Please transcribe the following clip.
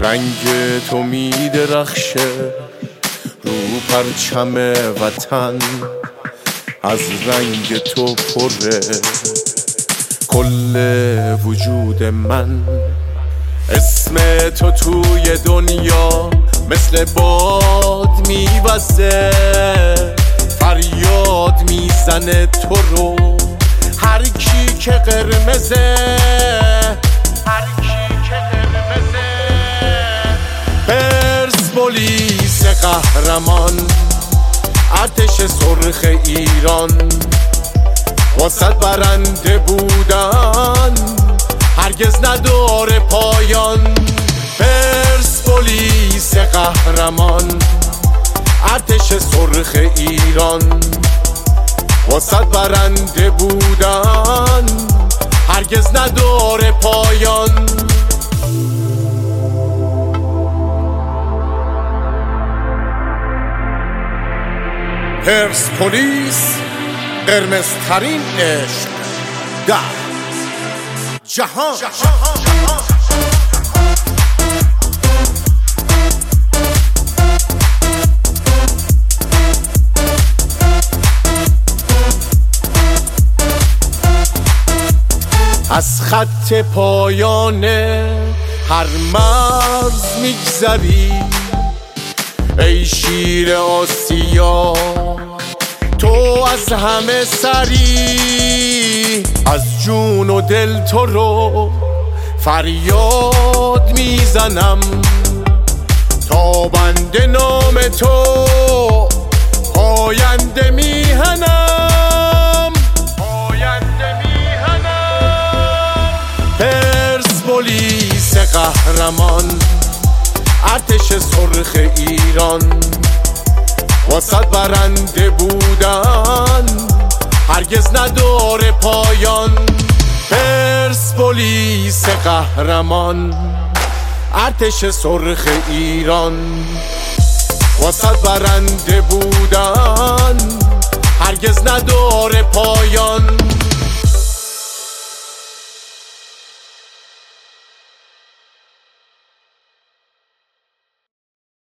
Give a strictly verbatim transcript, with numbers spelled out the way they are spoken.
رنگ تو می درخشه رو پرچم وطن، از رنگ تو پره کل وجود من. اسم تو توی دنیا مثل باد میوزه، فریاد میزنه تو رو هر کی که قرمزه، هر کی که قرمزه. پرسپولیس قهرمان، ارتش سرخ ایران، واسه برنده بودن هرگز نداره پایان. پرسپولیس قهرمان، ارتش سرخ ایران، واسه برنده بودن هرگز نداره پایان. پرسپولیس قرمزترین عشق در جهان. از خط پایان هر مرز میگذری ای شیر آسیا، تو از همه سری. از جون و دل تو رو فریاد میزنم تا بنده نام تو پاینده میهنم، پاینده میهنم. پرسپولیس قهرمان، ارتش سرخ ایران، واسه برنده بودن هرگز نداره پایان. پرسپولیس قهرمان، ارتش سرخ ایران، واسه برنده بودن هرگز نداره پایان.